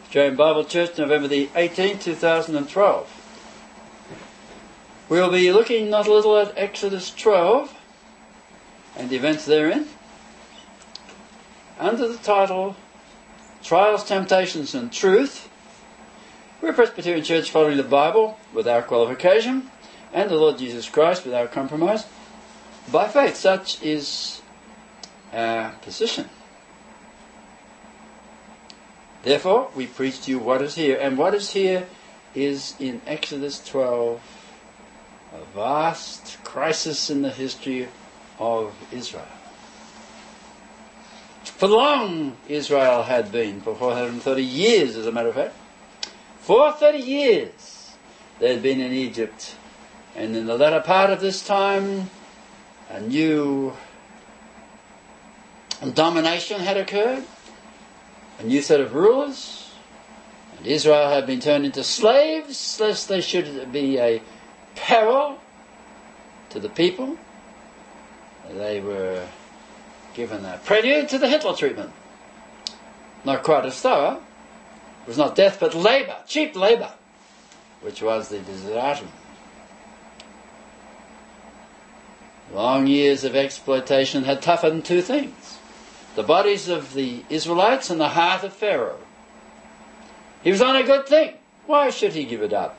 Australian Bible Church, November the 18th, 2012. We'll be looking not a little at Exodus 12 and the events therein, under the title Trials, Temptations and Truth. We're a Presbyterian church following the Bible without qualification and the Lord Jesus Christ without compromise. By faith, such is our position. Therefore, we preach to you what is here. And what is here is in Exodus 12, a vast crisis in the history of Israel. For long Israel had been, for 430 years as a matter of fact. For 30 years they had been in Egypt. And in the latter part of this time, a new domination had occurred. A new set of rulers, and Israel had been turned into slaves, lest they should be a peril to the people. They were given a prelude to the Hitler treatment. Not quite as thorough. It was not death, but labour, cheap labour, which was the desideratum. Long years of exploitation had toughened two things: the bodies of the Israelites and the heart of Pharaoh. He was on a good thing. Why should he give it up?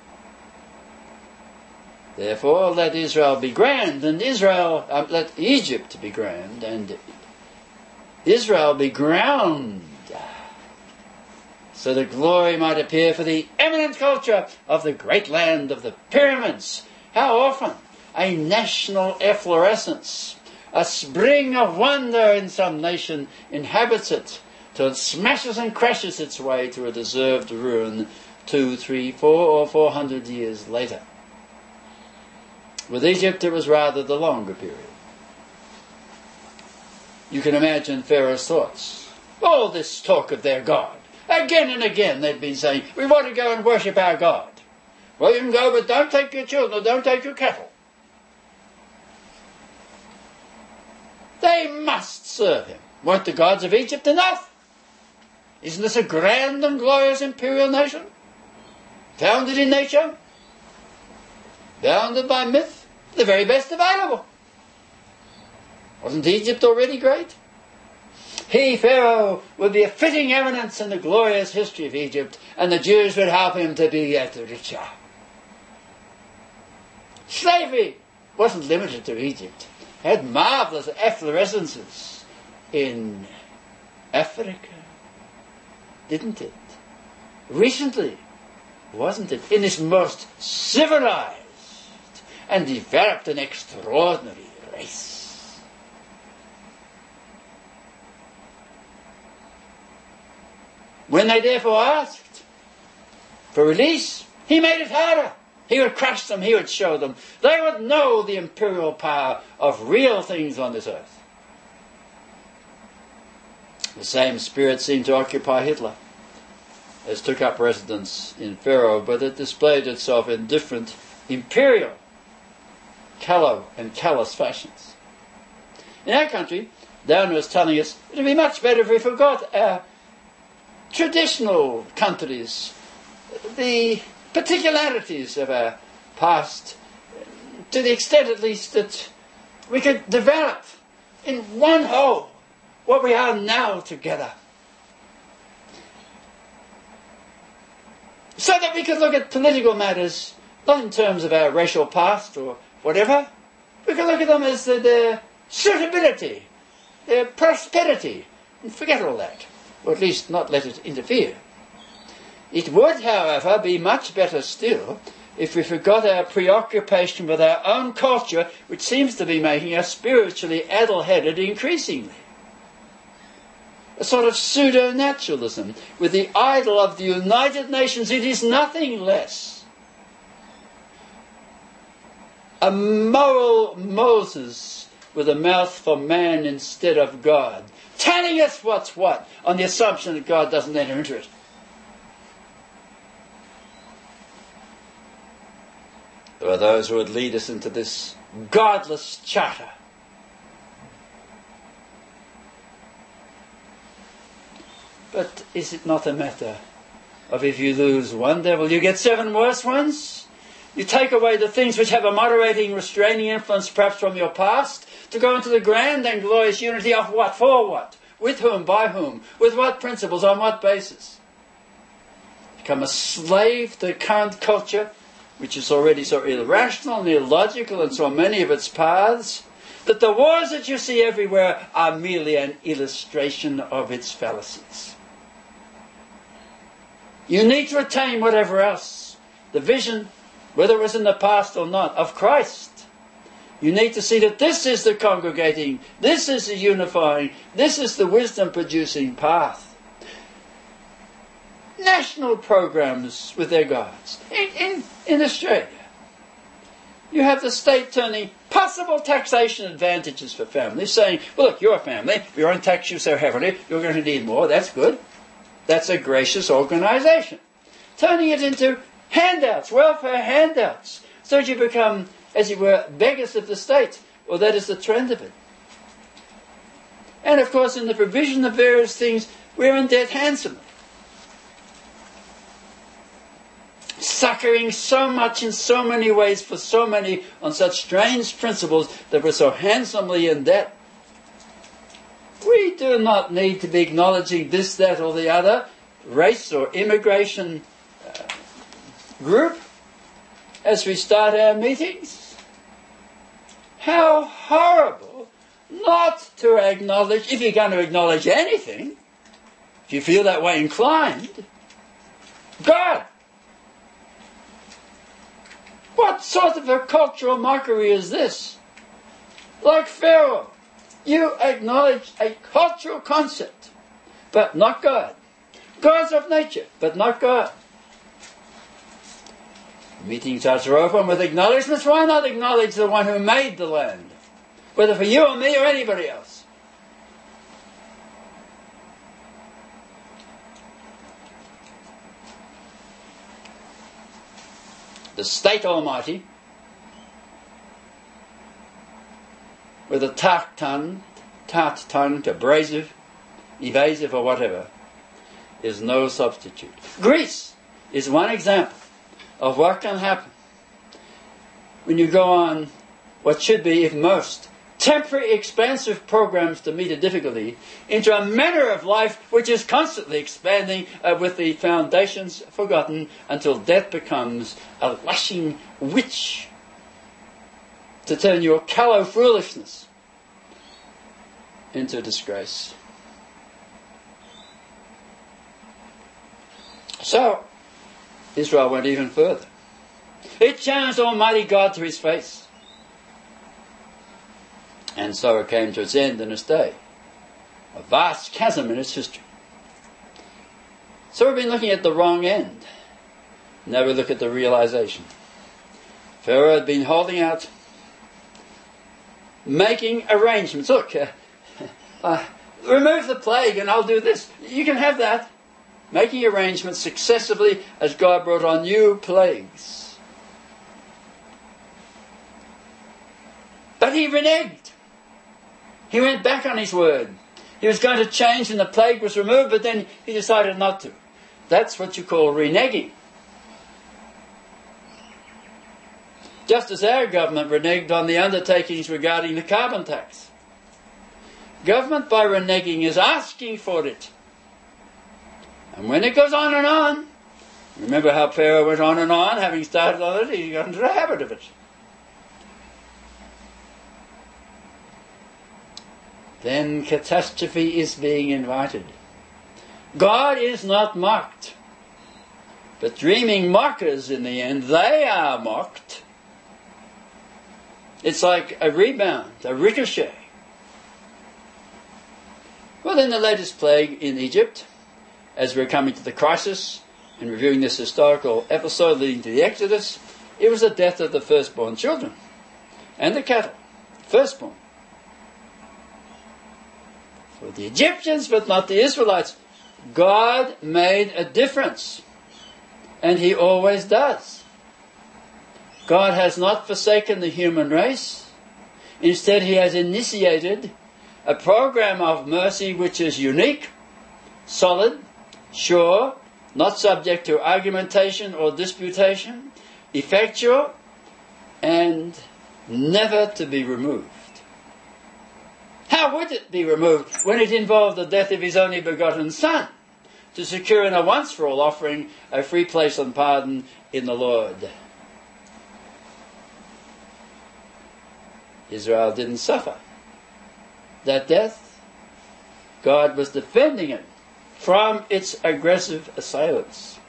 Therefore, let Israel be grand, and let Egypt be grand, and Israel be ground, so that glory might appear for the eminent culture of the great land of the pyramids. How often a national efflorescence, a spring of wonder in some nation inhabits it, till it smashes and crashes its way to a deserved ruin 2, 3, 4 or 400 years later. With Egypt it was rather the longer period. You can imagine Pharaoh's thoughts. All this talk of their God. Again and again they'd been saying, we want to go and worship our God. Well, you can go, but don't take your children, or don't take your cattle. They must serve him. Weren't the gods of Egypt enough? Isn't this a grand and glorious imperial nation? Founded in nature? Bounded by myth? The very best available. Wasn't Egypt already great? He, Pharaoh, would be a fitting eminence in the glorious history of Egypt, and the Jews would help him to be yet richer. Slavery wasn't limited to Egypt. Had marvellous efflorescences in Africa, didn't it? Recently, wasn't it? In this most civilized and developed an extraordinary race. When they therefore asked for release, he made it harder. He would crush them, he would show them. They would know the imperial power of real things on this earth. The same spirit seemed to occupy Hitler, as took up residence in Pharaoh, but it displayed itself in different imperial, callow and callous fashions. In our country, Darwin was telling us it would be much better if we forgot our traditional countries, the particularities of our past, to the extent at least that we could develop in one whole what we are now together. So that we could look at political matters not in terms of our racial past or whatever. We could look at them as their suitability, their prosperity, and forget all that, or at least not let it interfere. It would, however, be much better still if we forgot our preoccupation with our own culture, which seems to be making us spiritually addle-headed increasingly. A sort of pseudo-naturalism with the idol of the United Nations. It is nothing less a moral Moses with a mouth for man instead of God, telling us what's what on the assumption that God doesn't enter into it. There are those who would lead us into this godless charter. But is it not a matter of if you lose one devil, you get 7 worse ones. You take away the things which have a moderating, restraining influence perhaps from your past, to go into the grand and glorious unity of what? For what? With whom? By whom? With what principles? On what basis? Become a slave to current culture, which is already so irrational and illogical in so many of its paths, that the wars that you see everywhere are merely an illustration of its fallacies. You need to attain whatever else, the vision, whether it was in the past or not, of Christ. You need to see that this is the congregating, this is the unifying, this is the wisdom-producing path. National programs with their gods. In Australia, you have the state turning possible taxation advantages for families, saying, well, look, you're a family, we won't tax you so heavily, you're going to need more, that's good. That's a gracious organisation. Turning it into handouts, welfare handouts, so that you become, as it were, beggars of the state, or that is the trend of it. And of course, in the provision of various things, we're in debt handsomely. Succouring so much in so many ways for so many on such strange principles that we're so handsomely in debt. We do not need to be acknowledging this, that or the other race or immigration group as we start our meetings. How horrible not to acknowledge, if you're going to acknowledge anything, if you feel that way inclined, God. What sort of a cultural mockery is this? Like Pharaoh, you acknowledge a cultural concept, but not God. Gods of nature, but not God. Meetings are open with acknowledgements. Why not acknowledge the one who made the land? Whether for you or me or anybody else. The state almighty, with a tart tongue, abrasive, evasive or whatever, is no substitute. Greece is one example of what can happen when you go on what should be, if most, temporary expansive programs to meet a difficulty into a manner of life which is constantly expanding with the foundations forgotten until death becomes a lashing witch to turn your callow foolishness into disgrace. So, Israel went even further. It challenged Almighty God to his face. And so it came to its end in its day. A vast chasm in its history. So we've been looking at the wrong end. Now we look at the realization. Pharaoh had been holding out, making arrangements. Look, remove the plague and I'll do this. You can have that. Making arrangements successively as God brought on new plagues. But he reneged. He went back on his word. He was going to change and the plague was removed, but then he decided not to. That's what you call reneging. Just as our government reneged on the undertakings regarding the carbon tax. Government by reneging is asking for it. And when it goes on, remember how Pharaoh went on and on, having started on it, he got into the habit of it. Then catastrophe is being invited. God is not mocked, but dreaming mockers in the end, they are mocked. It's like a rebound, a ricochet. Well, in the latest plague in Egypt, as we're coming to the crisis and reviewing this historical episode leading to the Exodus, it was the death of the firstborn children and the cattle, firstborn. For the Egyptians, but not the Israelites, God made a difference. And he always does. God has not forsaken the human race. Instead, he has initiated a program of mercy which is unique, solid, sure, not subject to argumentation or disputation, effectual, and never to be removed. How would it be removed when it involved the death of his only begotten Son, to secure in a once-for-all offering a free place and pardon in the Lord? Israel didn't suffer that death. God was defending it from its aggressive assailants,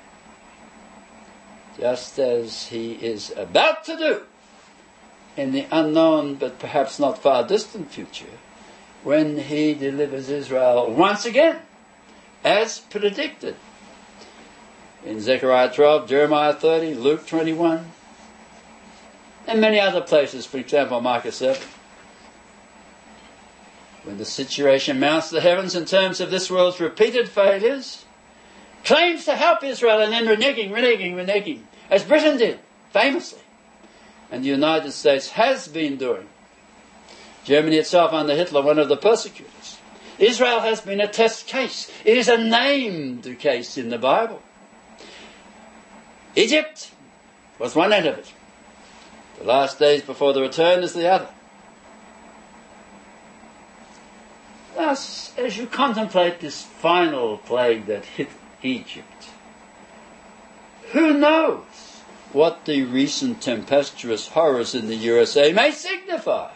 just as he is about to do in the unknown but perhaps not far distant future, when he delivers Israel once again, as predicted in Zechariah 12, Jeremiah 30, Luke 21, and many other places, for example, Micah 7. When the situation mounts to the heavens in terms of this world's repeated failures, claims to help Israel and then reneging, as Britain did, famously, and the United States has been doing. Germany itself under Hitler, one of the persecutors. Israel has been a test case. It is a named case in the Bible. Egypt was one end of it. The last days before the return is the other. Thus, as you contemplate this final plague that hit Egypt, who knows what the recent tempestuous horrors in the USA may signify?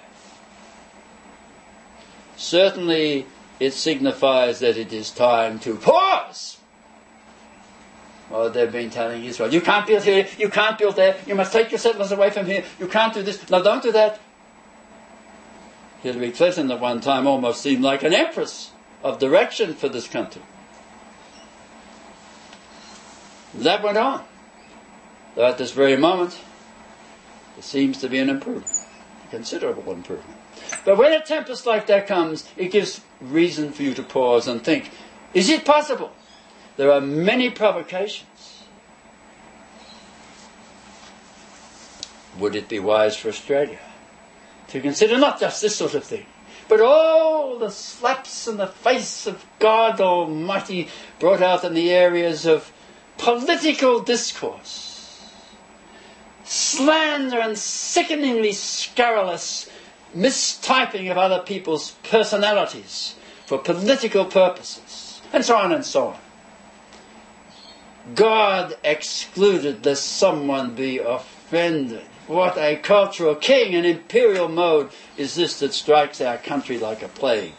Certainly, it signifies that it is time to pause. Well, they've been telling Israel, you can't build here, you can't build there, you must take your settlers away from here, you can't do this, no, don't do that. Hillary Clinton at one time almost seemed like an empress of direction for this country. That went on. Though at this very moment, there seems to be an improvement, a considerable improvement. But when a tempest like that comes, it gives reason for you to pause and think, is it possible? There are many provocations. Would it be wise for Australia to consider not just this sort of thing, but all the slaps in the face of God Almighty brought out in the areas of political discourse, slander and sickeningly scurrilous mistyping of other people's personalities for political purposes, and so on and so on? God excluded lest someone be offended. What a cultural king and imperial mode is this that strikes our country like a plague.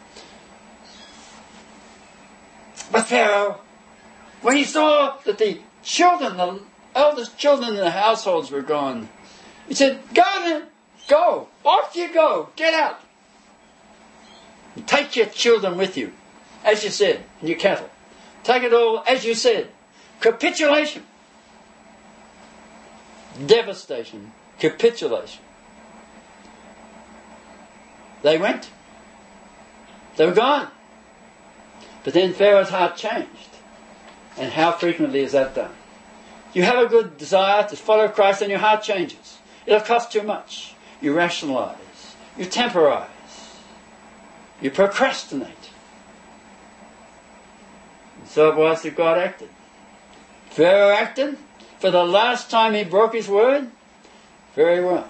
But Pharaoh, when he saw that the children, the eldest children in the households were gone, he said, go then, go, off you go, get out. And take your children with you, as you said, and your cattle. Take it all, as you said. Capitulation. Devastation. Capitulation. They went. They were gone. But then Pharaoh's heart changed. And how frequently is that done? You have a good desire to follow Christ and your heart changes. It'll cost too much. You rationalize. You temporize. You procrastinate. And so it was that God acted. Pharaoh acted. For the last time he broke his word. Very well.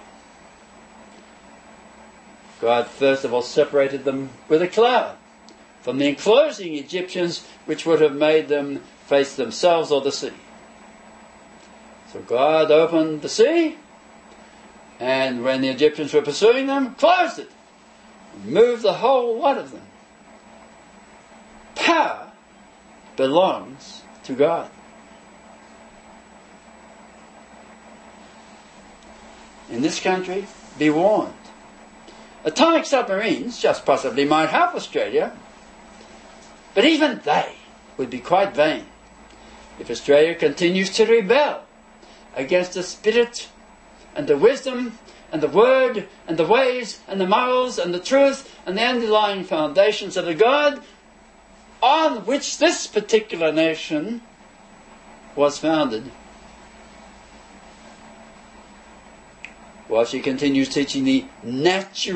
God first of all separated them with a cloud from the enclosing Egyptians, which would have made them face themselves or the sea. So God opened the sea, and when the Egyptians were pursuing them, closed it, and moved the whole lot of them. Power belongs to God. In this country, be warned. Atomic submarines just possibly might help Australia, but even they would be quite vain if Australia continues to rebel against the spirit and the wisdom and the word and the ways and the morals and the truth and the underlying foundations of the God on which this particular nation was founded. While she continues teaching the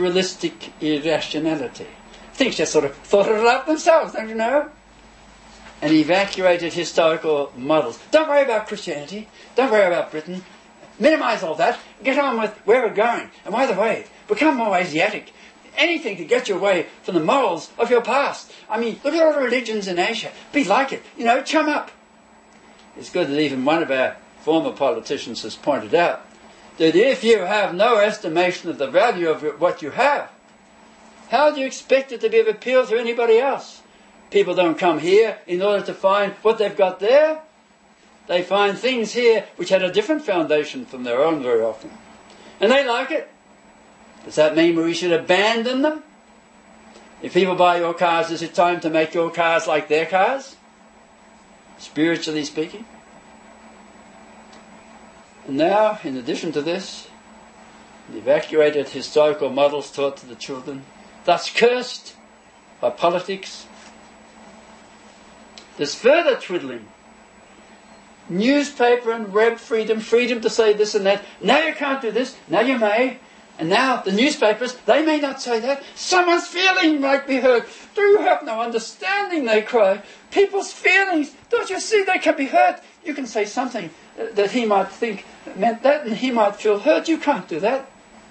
naturalistic irrationality. Things just sort of thought it out themselves, don't you know? and evacuated historical models. Don't worry about Christianity. Don't worry about Britain. Minimise all that. Get on with where we're going. And by the way, become more Asiatic. Anything to get you away from the morals of your past. I mean, look at all the religions in Asia. Be like it. Chum up. It's good that even one of our former politicians has pointed out that if you have no estimation of the value of what you have, how do you expect it to be of appeal to anybody else? People don't come here in order to find what they've got there. They find things here which had a different foundation from their own very often. And they like it. Does that mean we should abandon them? If people buy your cars, is it time to make your cars like their cars? Spiritually speaking. And now, in addition to this, the evacuated historical models taught to the children, thus cursed by politics. There's further twiddling. Newspaper and web freedom, freedom to say this and that. Now you can't do this, now you may. And now the newspapers, they may not say that. Someone's feeling might be hurt. Do you have no understanding, they cry. People's feelings, don't you see they can be hurt? You can say something that he might think meant that and he might feel hurt. You can't do that.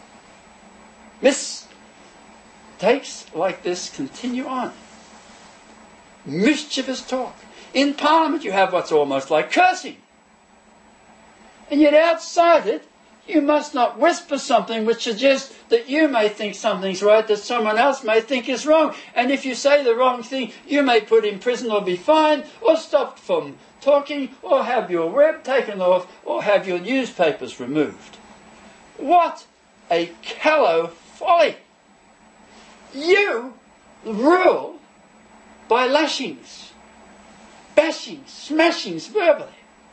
Mistakes like this continue on. Mischievous talk. In Parliament you have what's almost like cursing. And yet outside it, you must not whisper something which suggests that you may think something's right, that someone else may think is wrong. And if you say the wrong thing, you may put in prison or be fined or stopped from talking or have your web taken off or have your newspapers removed. What a callow folly! You rule by lashings, bashings, smashings verbally.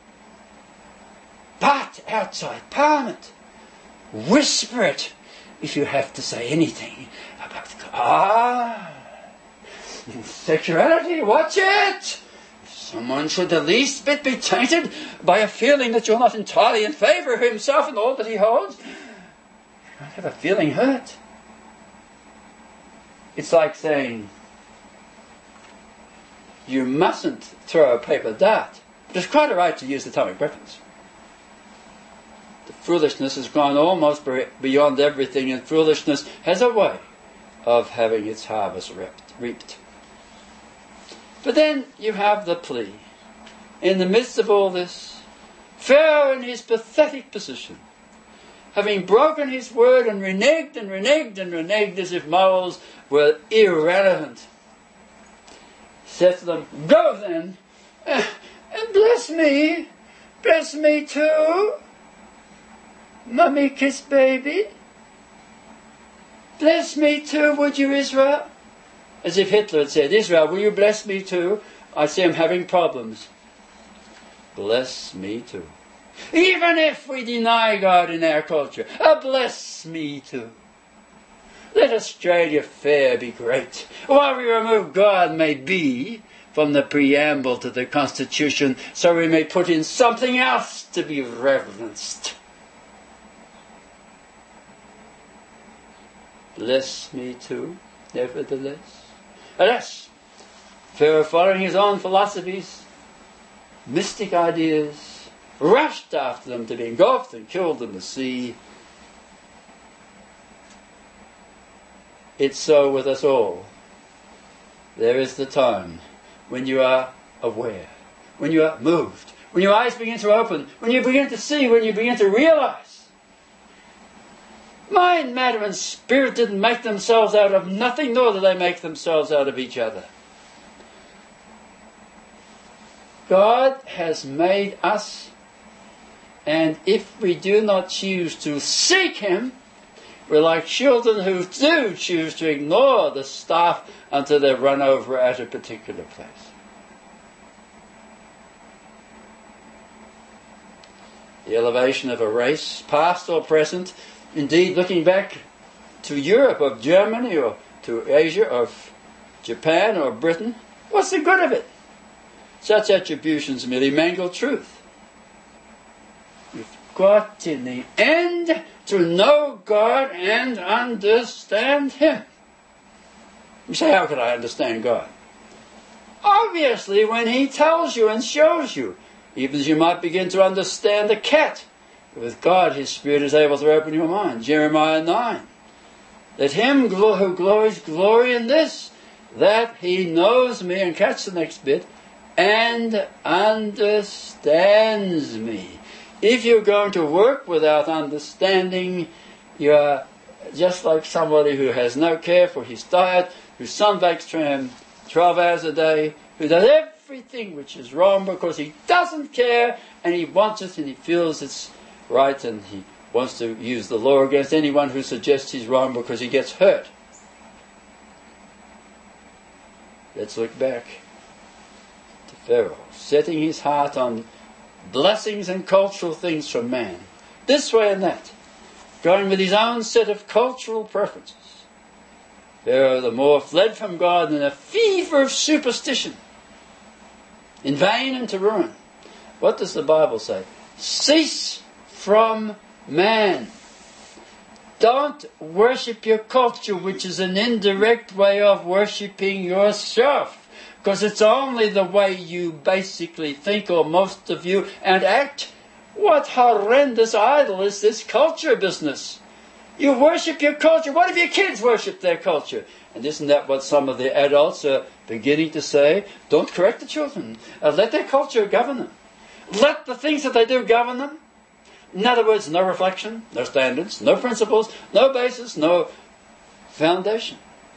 But outside Parliament, whisper it if you have to say anything about sexuality. Watch it! If someone should the least bit be tainted by a feeling that you're not entirely in favour of himself and all that he holds, you might have a feeling hurt. It's like saying, you mustn't throw a paper dart, but it's quite all right to use atomic weapons. The foolishness has gone almost beyond everything, and foolishness has a way of having its harvest reaped. But then you have the plea. In the midst of all this, Pharaoh in his pathetic position, having broken his word and reneged and reneged and reneged as if morals were irrelevant, said to them, go then, and bless me too. Mummy kiss baby. Bless me too, would you, Israel? As if Hitler had said, Israel, will you bless me too? I see I'm having problems. Bless me too. Even if we deny God in our culture, bless me too. Let Australia fair be great. While we remove God may be from the preamble to the Constitution, so we may put in something else to be reverenced. Bless me too, nevertheless. Alas, Pharaoh, following his own philosophies, mystic ideas, rushed after them to be engulfed and killed in the sea. It's so with us all. There is the time when you are aware, when you are moved, when your eyes begin to open, when you begin to see, when you begin to realize. Mind, matter and spirit didn't make themselves out of nothing, nor do they make themselves out of each other. God has made us, and if we do not choose to seek Him, we're like children who do choose to ignore the staff until they're run over at a particular place. The elevation of a race, past or present, indeed looking back to Europe, of Germany, or to Asia, of Japan, or Britain, what's the good of it? Such attributions merely mangle truth. We've got in the end to know God and understand Him. You say, how can I understand God? obviously when He tells you and shows you. Even as you might begin to understand the cat. With God, His Spirit is able to open your mind. Jeremiah 9. Let him who glories glory in this, that he knows me, and catch the next bit, and understands me. If you're going to work without understanding, you are just like somebody who has no care for his diet, who sunbakes 12 hours a day, who does everything which is wrong because he doesn't care and he wants it and he feels it's right, and he wants to use the law against anyone who suggests he's wrong because he gets hurt. Let's look back to Pharaoh, setting his heart on blessings and cultural things from man, this way and that, going with his own set of cultural preferences. Pharaoh the more fled from God in a fever of superstition, in vain and to ruin. What does the Bible say? Cease from man. Don't worship your culture, which is an indirect way of worshipping yourself, because it's only the way you basically think, or most of you, and act. What horrendous idol is this culture business? You worship your culture. What if your kids worship their culture? And isn't that what some of the adults are beginning to say? Don't correct the children. Let their culture govern them. Let the things that they do govern them. In other words, no reflection, no standards, no principles, no basis, no foundation.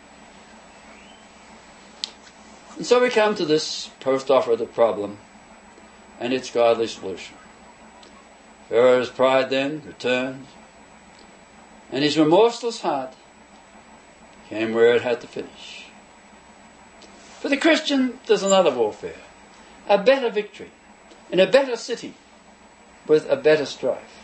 And so we come to this post-operative problem and its godly solution. Pharaoh's pride then returned, and his remorseless heart came where it had to finish. For the Christian, there's another warfare, a better victory, in a better city, with a better strife.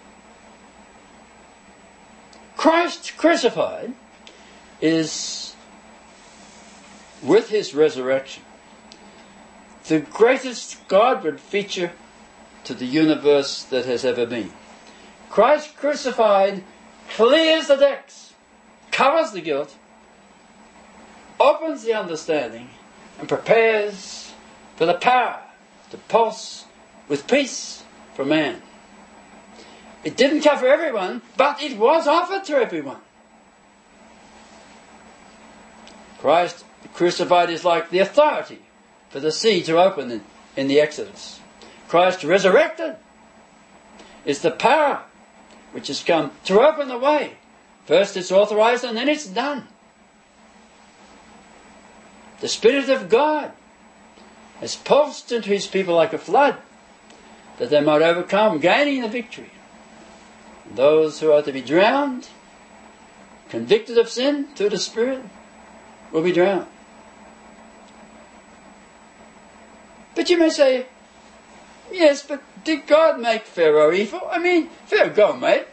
Christ crucified is, with his resurrection, the greatest Godward feature to the universe that has ever been. Christ crucified clears the decks, covers the guilt, opens the understanding, and prepares for the power to pulse with peace for man. It didn't cover everyone, but it was offered to everyone. Christ crucified is like the authority for the sea to open in the Exodus. Christ resurrected is the power which has come to open the way. First it's authorized and then it's done. The Spirit of God has pulsed into his people like a flood, that they might overcome, gaining the victory. And those who are to be drowned, convicted of sin through the Spirit, will be drowned. But you may say, yes, but did God make Pharaoh evil? I mean, fair go, mate.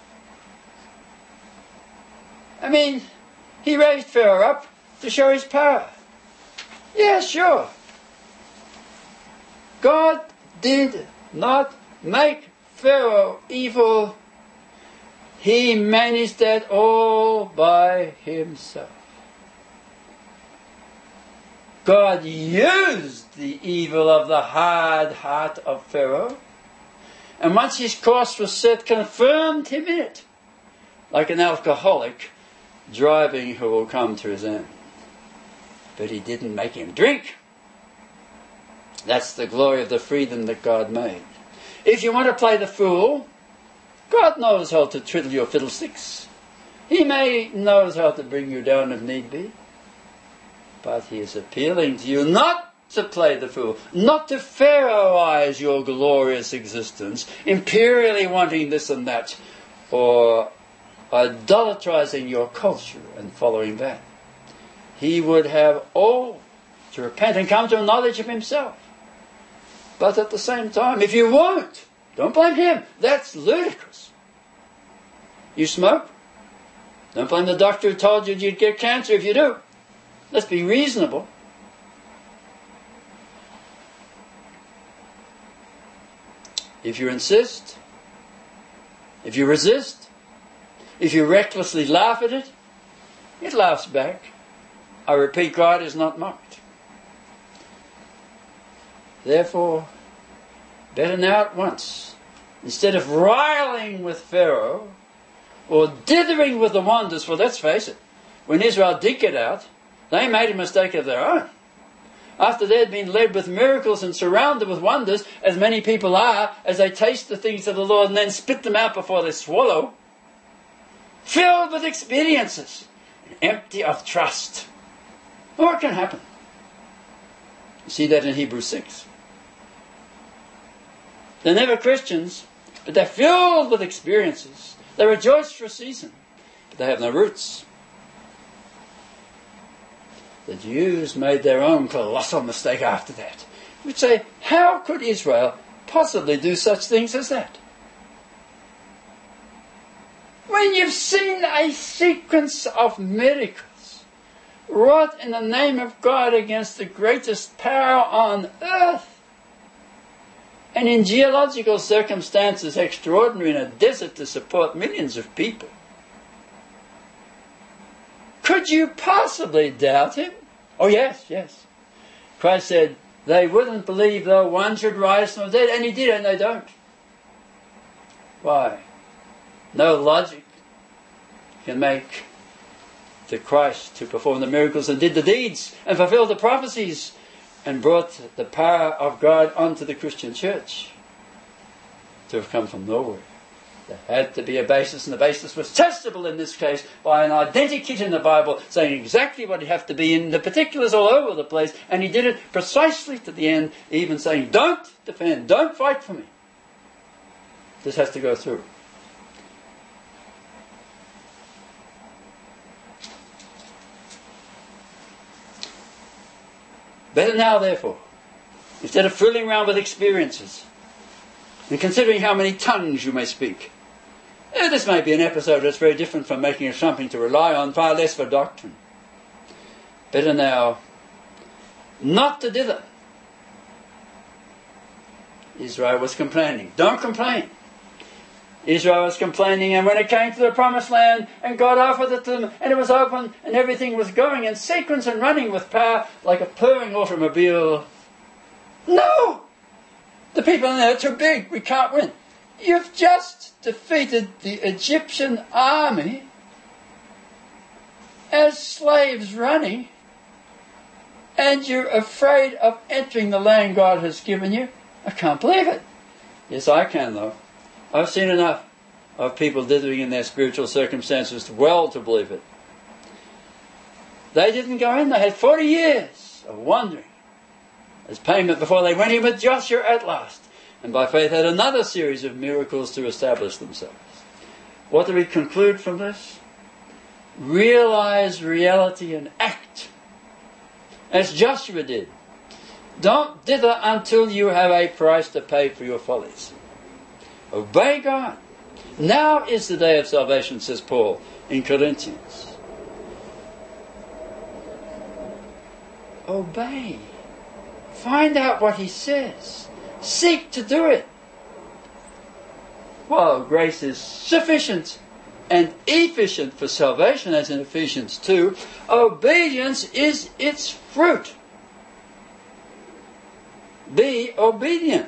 I mean, he raised Pharaoh up to show his power. Yeah, sure. God did not make Pharaoh evil. He managed that all by himself. God used the evil of the hard heart of Pharaoh, and once his course was set, confirmed him in it, like an alcoholic driving who will come to his end. But he didn't make him drink. That's the glory of the freedom that God made. If you want to play the fool, God knows how to twiddle your fiddlesticks. He knows how to bring you down if need be. But he is appealing to you not to play the fool, not to Pharaohize your glorious existence, imperially wanting this and that, or idolatrizing your culture and following that. He would have all to repent and come to a knowledge of himself. But at the same time, if you won't, don't blame him. That's ludicrous. You smoke? Don't blame the doctor who told you you'd get cancer if you do. Let's be reasonable. If you insist, if you resist, if you recklessly laugh at it, it laughs back. I repeat, God is not mocked. Therefore, better now at once, instead of riling with Pharaoh, or dithering with the wonders, for let's face it, when Israel did get out, they made a mistake of their own. After they had been led with miracles and surrounded with wonders, as many people are, as they taste the things of the Lord and then spit them out before they swallow, filled with experiences, and empty of trust. What can happen? You see that in Hebrews 6. They're never Christians, but they're filled with experiences. They rejoice for a season, but they have no roots. The Jews made their own colossal mistake after that. We'd say, how could Israel possibly do such things as that? When you've seen a sequence of miracles wrought in the name of God against the greatest power on earth, and in geological circumstances extraordinary in a desert to support millions of people, could you possibly doubt him? Oh yes, yes. Christ said, they wouldn't believe though one should rise from the dead, and he did, and they don't. Why? No logic can make the Christ who performed the miracles and did the deeds and fulfilled the prophecies and brought the power of God onto the Christian church to have come from nowhere. There had to be a basis, and the basis was testable in this case by an identikit in the Bible saying exactly what it had to be in the particulars all over the place, and he did it precisely to the end, even saying, don't defend, don't fight for me. This has to go through. Better now, therefore, instead of fooling around with experiences and considering how many tongues you may speak. This may be an episode that's very different from making it something to rely on, far less for doctrine. Better now not to dither. Israel was complaining. Don't complain. Israel was complaining, and when it came to the promised land and God offered it to them and it was open and everything was going in sequence and running with power like a purring automobile. No! The people in there are too big. We can't win. You've just defeated the Egyptian army as slaves running, and you're afraid of entering the land God has given you. I can't believe it. Yes, I can, though. I've seen enough of people dithering in their spiritual circumstances well to believe it. They didn't go in. They had 40 years of wandering as payment before they went in with Joshua at last, and by faith had another series of miracles to establish themselves. What do we conclude from this? Realize reality and act as Joshua did. Don't dither until you have a price to pay for your follies. Obey God. Now is the day of salvation, says Paul in Corinthians. Obey. Find out what he says. Seek to do it. While grace is sufficient and efficient for salvation, as in Ephesians 2, obedience is its fruit. Be obedient.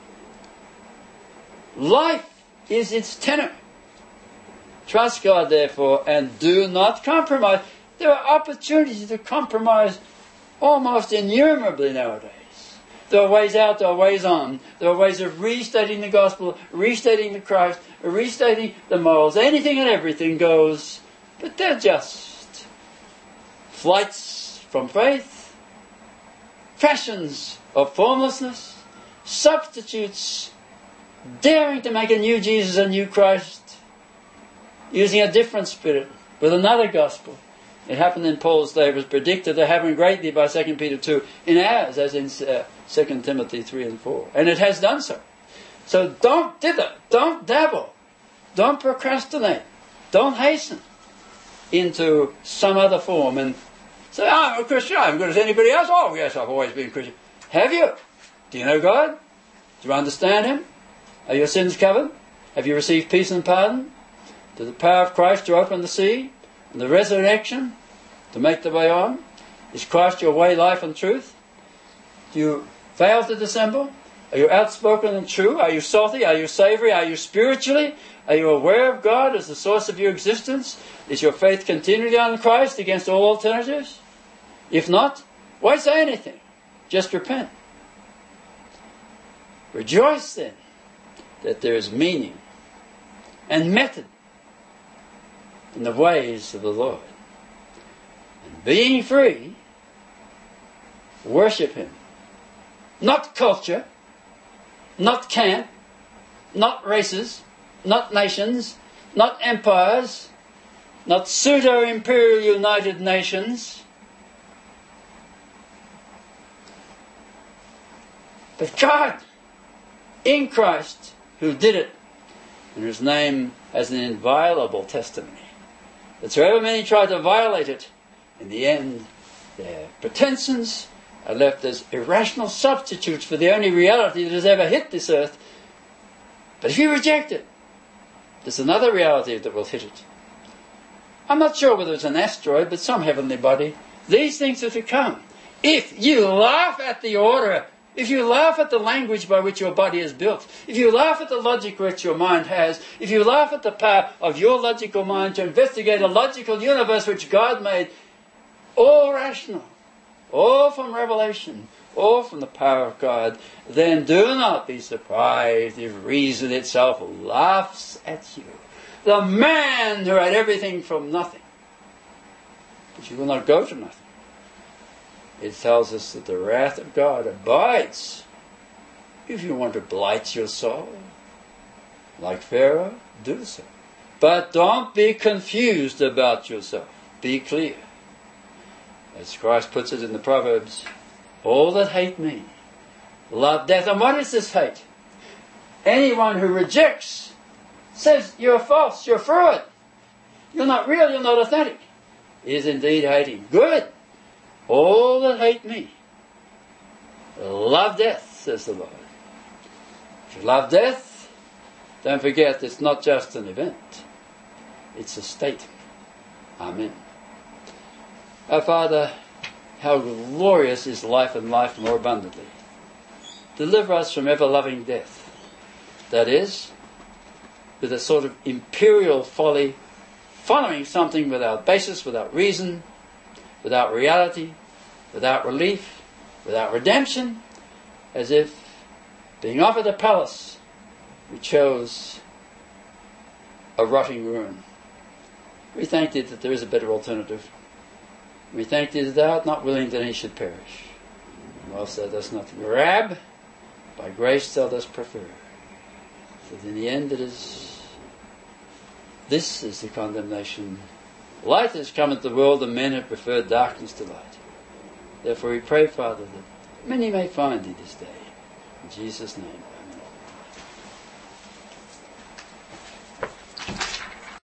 Life is its tenor. Trust God, therefore, and do not compromise. There are opportunities to compromise almost innumerably nowadays. There are ways out, there are ways on. There are ways of restating the gospel, restating the Christ, restating the morals. Anything and everything goes. But they're just flights from faith, fashions of formlessness, substitutes, daring to make a new Jesus, a new Christ, using a different spirit, with another gospel. It happened in Paul's day. It was predicted to happen greatly by 2 Peter 2 in ours, as in 2 Timothy 3 and 4. And it has done so. So don't dither, don't dabble, don't procrastinate, don't hasten into some other form and say, I'm a Christian, I'm as good as anybody else. Oh yes, I've always been a Christian. Have you? Do you know God? Do you understand Him? Are your sins covered? Have you received peace and pardon? To the power of Christ to open the sea and the resurrection to make the way on? Is Christ your way, life and truth? Do you fail to dissemble? Are you outspoken and true? Are you salty? Are you savory? Are you spiritually? Are you aware of God as the source of your existence? Is your faith continually on Christ against all alternatives? If not, why say anything? Just repent. Rejoice then that there is meaning and method in the ways of the Lord. And being free, worship Him. Not culture, not camp, not races, not nations, not empires, not pseudo-imperial United Nations, but God in Christ who did it, and whose name has an inviolable testimony. That however many try to violate it, in the end their pretensions are left as irrational substitutes for the only reality that has ever hit this earth. But if you reject it, there's another reality that will hit it. I'm not sure whether it's an asteroid, but some heavenly body. These things are to come. If you laugh at the order, if you laugh at the language by which your body is built, if you laugh at the logic which your mind has, if you laugh at the power of your logical mind to investigate a logical universe which God made, all rational, all from revelation, all from the power of God, then do not be surprised if reason itself laughs at you. The man who had everything from nothing, but you will not go to nothing. It tells us that the wrath of God abides if you want to blight your soul. Like Pharaoh, do so. But don't be confused about yourself. Be clear. As Christ puts it in the Proverbs, all that hate me love death. And what is this hate? Anyone who rejects, says you're false, you're fraud, you're not real, you're not authentic, is indeed hating. Good. All that hate me love death, says the Lord. If you love death, don't forget it's not just an event, it's a state. Amen. Our Father, how glorious is life and life more abundantly. Deliver us from ever-loving death. That is, with a sort of imperial folly, following something without basis, without reason, without reality, without relief, without redemption, as if, being offered a palace, we chose a rotting ruin. We thank Thee that there is a better alternative. We thank Thee that Thou art not willing that any should perish. Whilst Thou dost not grab, by grace Thou dost prefer. That in the end this is the condemnation. Light has come into the world, and men have preferred darkness to light. Therefore we pray, Father, that many may find Thee this day. In Jesus' name, amen.